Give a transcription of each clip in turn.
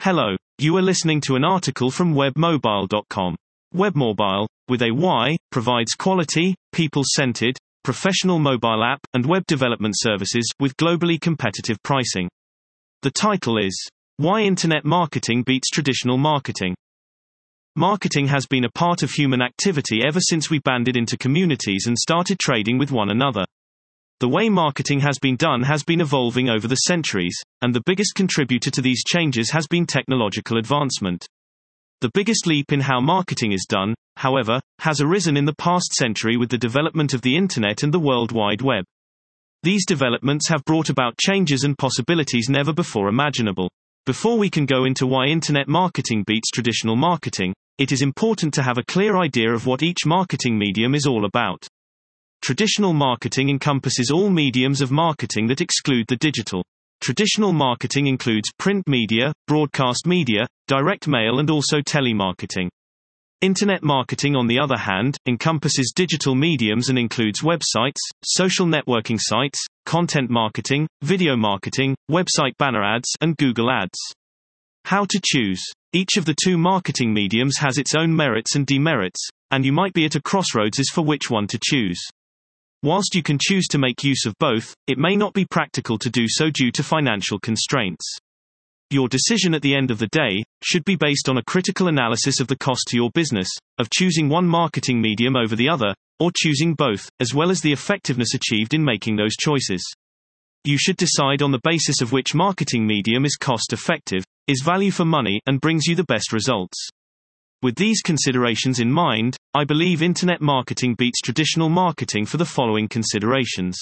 Hello, you are listening to an article from webmobile.com. Webmobile, with a Y, provides quality, people-centered, professional mobile app and web development services with globally competitive pricing. The title is, Why Internet Marketing Beats Traditional Marketing. Marketing has been a part of human activity ever since we banded into communities and started trading with one another. The way marketing has been done has been evolving over the centuries, and the biggest contributor to these changes has been technological advancement. The biggest leap in how marketing is done, however, has arisen in the past century with the development of the Internet and the World Wide Web. These developments have brought about changes and possibilities never before imaginable. Before we can go into why Internet marketing beats traditional marketing, it is important to have a clear idea of what each marketing medium is all about. Traditional marketing encompasses all mediums of marketing that exclude the digital. Traditional marketing includes print media, broadcast media, direct mail and also telemarketing. Internet marketing, on the other hand, encompasses digital mediums and includes websites, social networking sites, content marketing, video marketing, website banner ads, and Google Ads. How to choose. Each of the two marketing mediums has its own merits and demerits, and you might be at a crossroads as for which one to choose. Whilst you can choose to make use of both, it may not be practical to do so due to financial constraints. Your decision at the end of the day should be based on a critical analysis of the cost to your business, of choosing one marketing medium over the other, or choosing both, as well as the effectiveness achieved in making those choices. You should decide on the basis of which marketing medium is cost-effective, is value for money, and brings you the best results. With these considerations in mind, I believe Internet marketing beats traditional marketing for the following considerations.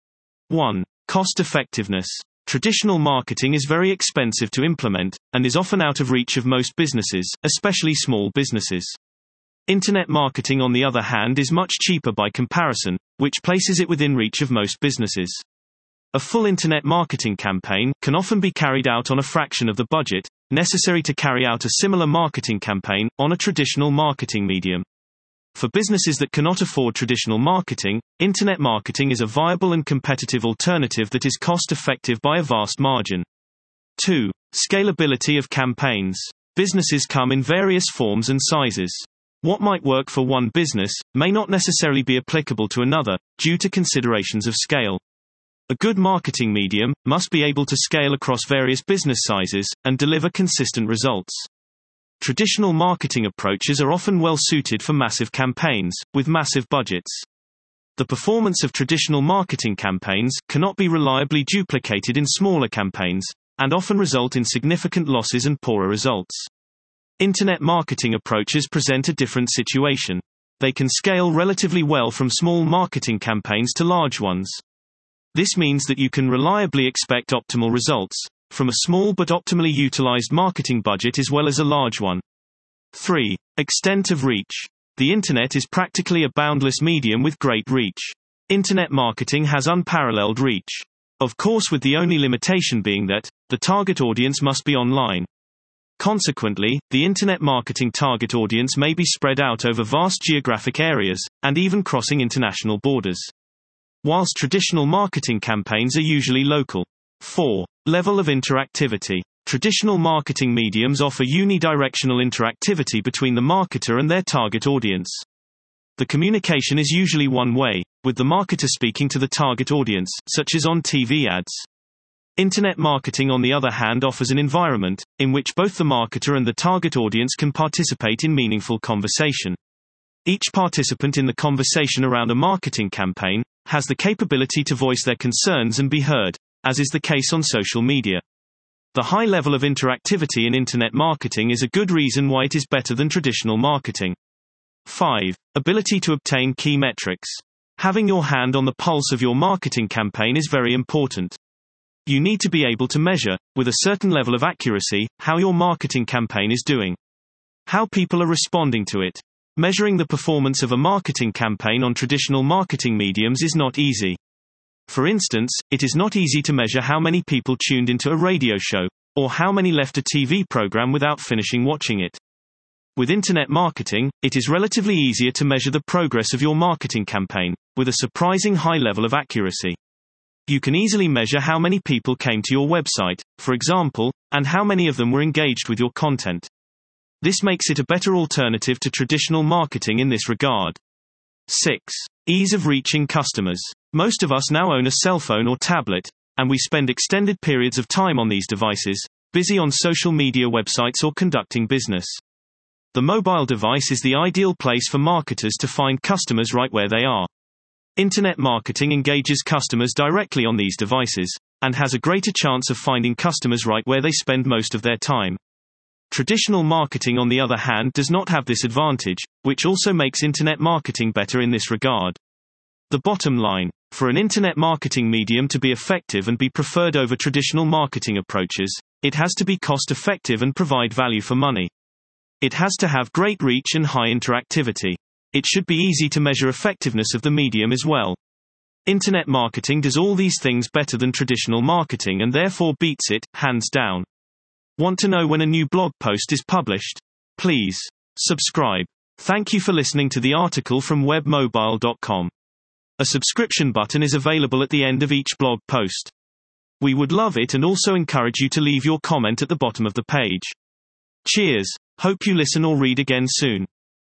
1. Cost-effectiveness. Traditional marketing is very expensive to implement, and is often out of reach of most businesses, especially small businesses. Internet marketing, on the other hand, is much cheaper by comparison, which places it within reach of most businesses. A full Internet marketing campaign can often be carried out on a fraction of the budget necessary to carry out a similar marketing campaign on a traditional marketing medium. For businesses that cannot afford traditional marketing, Internet marketing is a viable and competitive alternative that is cost-effective by a vast margin. 2. Scalability of campaigns. Businesses come in various forms and sizes. What might work for one business may not necessarily be applicable to another, due to considerations of scale. A good marketing medium must be able to scale across various business sizes and deliver consistent results. Traditional marketing approaches are often well suited for massive campaigns, with massive budgets. The performance of traditional marketing campaigns cannot be reliably duplicated in smaller campaigns, and often result in significant losses and poorer results. Internet marketing approaches present a different situation. They can scale relatively well from small marketing campaigns to large ones. This means that you can reliably expect optimal results from a small but optimally utilized marketing budget as well as a large one. 3. Extent of reach. The Internet is practically a boundless medium with great reach. Internet marketing has unparalleled reach. Of course, with the only limitation being that the target audience must be online. Consequently, the Internet marketing target audience may be spread out over vast geographic areas, and even crossing international borders. Whilst traditional marketing campaigns are usually local. 4. Level of interactivity. Traditional marketing mediums offer unidirectional interactivity between the marketer and their target audience. The communication is usually one way, with the marketer speaking to the target audience, such as on TV ads. Internet marketing, on the other hand, offers an environment in which both the marketer and the target audience can participate in meaningful conversation. Each participant in the conversation around a marketing campaign has the capability to voice their concerns and be heard, as is the case on social media. The high level of interactivity in Internet marketing is a good reason why it is better than traditional marketing. 5. Ability to obtain key metrics. Having your hand on the pulse of your marketing campaign is very important. You need to be able to measure, with a certain level of accuracy, how your marketing campaign is doing. How people are responding to it. Measuring the performance of a marketing campaign on traditional marketing mediums is not easy. For instance, it is not easy to measure how many people tuned into a radio show, or how many left a TV program without finishing watching it. With Internet marketing, it is relatively easier to measure the progress of your marketing campaign, with a surprising high level of accuracy. You can easily measure how many people came to your website, for example, and how many of them were engaged with your content. This makes it a better alternative to traditional marketing in this regard. 6. Ease of reaching customers. Most of us now own a cell phone or tablet, and we spend extended periods of time on these devices, busy on social media websites or conducting business. The mobile device is the ideal place for marketers to find customers right where they are. Internet marketing engages customers directly on these devices, and has a greater chance of finding customers right where they spend most of their time. Traditional marketing, on the other hand, does not have this advantage, which also makes internet marketing better in this regard. The bottom line: for an internet marketing medium to be effective and be preferred over traditional marketing approaches, it has to be cost-effective and provide value for money. It has to have great reach and high interactivity. It should be easy to measure effectiveness of the medium as well. Internet marketing does all these things better than traditional marketing and therefore beats it, hands down. Want to know when a new blog post is published? Please subscribe. Thank you for listening to the article from webmobile.com. A subscription button is available at the end of each blog post. We would love it and also encourage you to leave your comment at the bottom of the page. Cheers. Hope you listen or read again soon.